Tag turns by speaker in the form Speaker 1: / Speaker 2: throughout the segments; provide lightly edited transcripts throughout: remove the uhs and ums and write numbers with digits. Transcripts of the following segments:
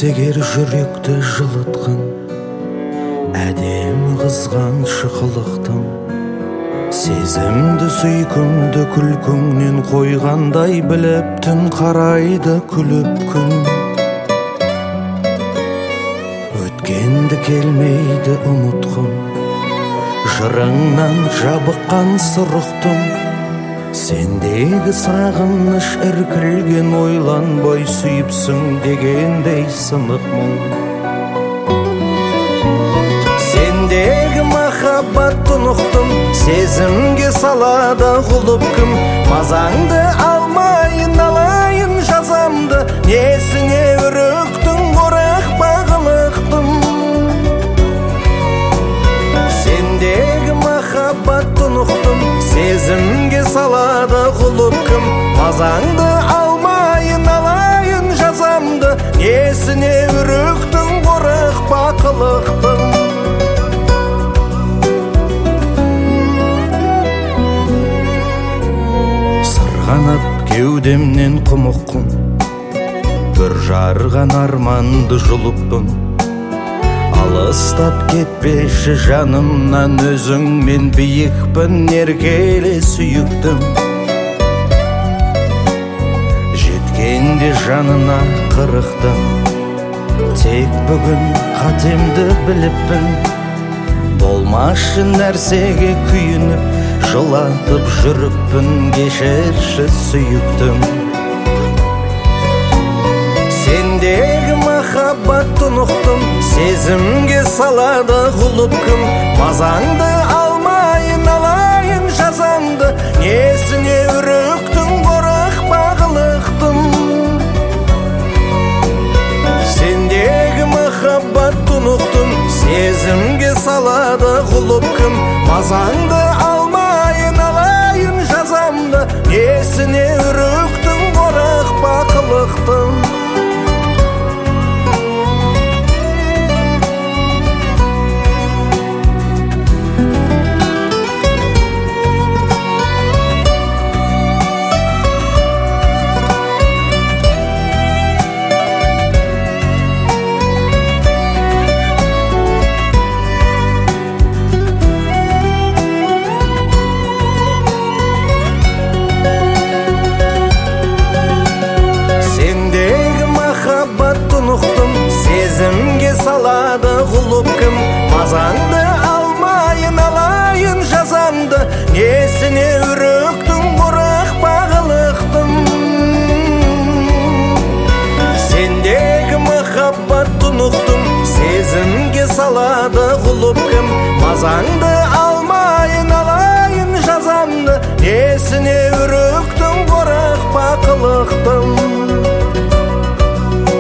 Speaker 1: келсегер жүректі жылытқын, әдемі қызғанышы қылықтың, сезімді сүйкімді күлкіңнен қойғандай біліп түн қарайды күліп күн. Өткенді келмейді ұмытқым, жырыңнан жабыққан сұрықтым, сендегі сағыныш іркілген ойланбай сүйіпсің дегендей сынық мұң. Сендегі махаббат тұнықтым, сезімге салады құлып кім, мазаңды алмайын алайын жазамды, несіне үріктің қорақ бағылықтым. Сендегі махаббат тұнықтым, сезімге салады құлып кім, мазаңды алмайын алайын жазамды, несіне үріктің қорақ бақылықтың. Сырғанып кеудемнен құмыққын, бір жарған арманды жұлыппын, алыстап кетпеші жанымнан өзіңмен биікпін, еркеле сүйіктім. Жеткенде жанына қырықтым, тек бүгін қатемді біліппін, болмашы нәрсеге күйініп, жылатып жүріппін, кешірші сүйіктім. Сендегі махаббат тұнықтым, сезімге салады құлып кім, мазаңды алмайын алайын жазамды, несіне үріктің қорақ бағылықтым. Сендегі махаббат тұнықтым, сезімге салады құлып кім, мазаңды алмайын алайын жазамды, несіне үріктің қорақ бақылықтым. Сезімге салады құлып кім, мазаңды алмайын алайын жазамды, несіне үріктің қорақ бағылықтым. Сендегі махаббат тұнықтым, сезімге салады құлып кім, мазаңды алмайын алайын жазамды, несіне үріктің қорақ бақылықтым.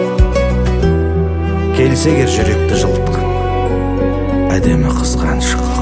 Speaker 1: Келсегер жүректі жылытқын, әдемі қызғаныш қылықтың.